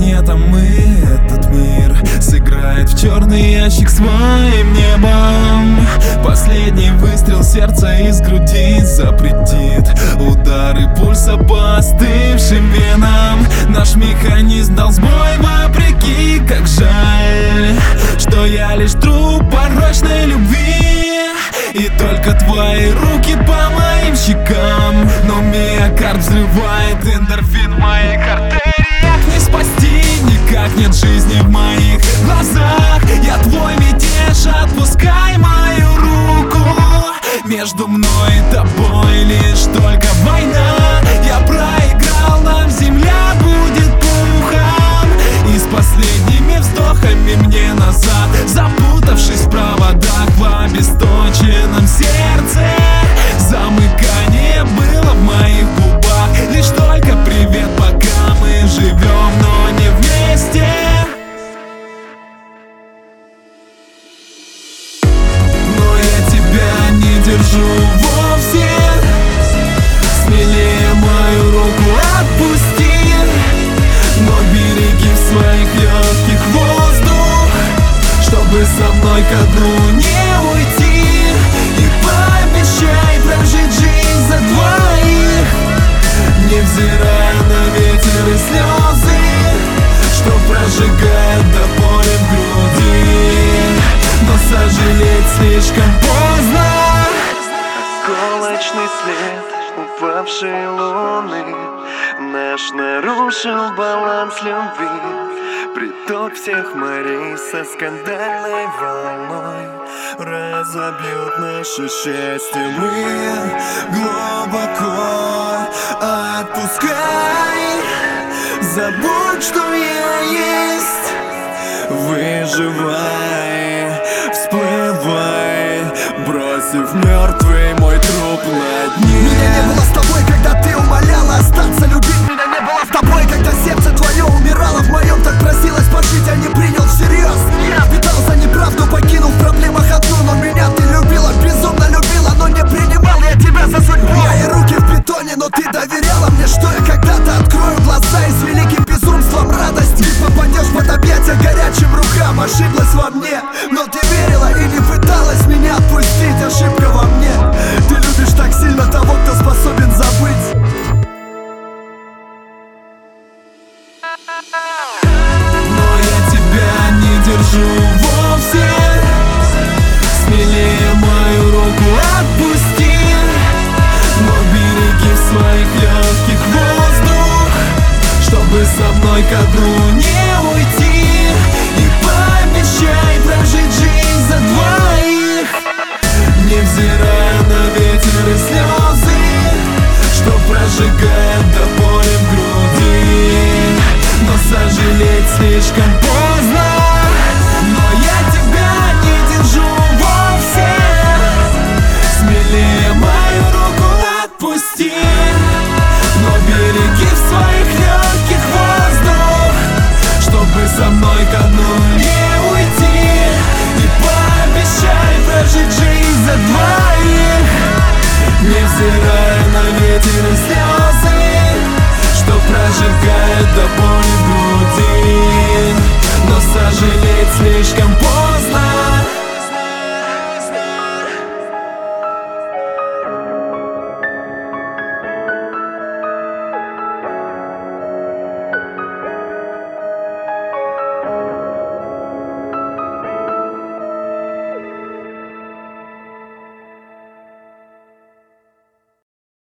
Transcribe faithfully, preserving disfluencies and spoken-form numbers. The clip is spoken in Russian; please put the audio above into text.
планета, мы этот мир сыграет в черный ящик своим небом. Последний выстрел сердца из груди запретит удары пульса по остывшим венам. Наш механизм дал сбой вопреки, как жаль, что я лишь труп порочной любви. И только твои руки по моим щекам, но миокард взрывает эндорфин в моих артериях. Не спасти, никак нет жизни в моих глазах. Я твой мятеж, отпускай мою руку. Между мной и тобой лишь только война. Я проиграл, нам земля будет пухом. И с последними вздохами мне назад, запутавшись в проводах в обесточенном сердце. Замыкание было в моих губах, лишь только привет, пока мы живем, но не вместе. Но я тебя не держу вовсе. Смелее мою руку отпусти, но береги в своих легких воздух, чтобы со мной ко дну не уйти. И пообещай прожить жизнь за двоих, невзирая на ветер и слезы, что прожигает до боли в груди. Но сожалеть слишком поздно. Осколочный след упавшей луны наш нарушил баланс любви. Приток всех морей со скандальной волной разобьют наше счастье. Мы глубоко отпускай, забудь, что я есть. Выживай, всплывай, бросив мертвый мой труп на дне. Меня не было с тобой, когда ты умоляла остаться, любить. Меня не было с тобой, когда сердце твое умирало в моем, так просилось пожить, а не принял всерьез. Я питал за неправду, покинув в проблемах одну. Но меня ты любила, безумно любила, но не принимал я тебя за судьбу. Мои руки в бетоне, но ты доверяла мне, что я когда-то открою глаза и с великим безумством радости ты попадешь под объятия горячим рукам. Ошиблась во мне, но ты верила и не пыталась меня отпустить. Ошибка во мне. Ты любишь так сильно того, кто способен забыть. Но я тебя не держу вовсе. Смелее мою руку отпусти, но береги в своих легких воздух, чтобы со мной ко дну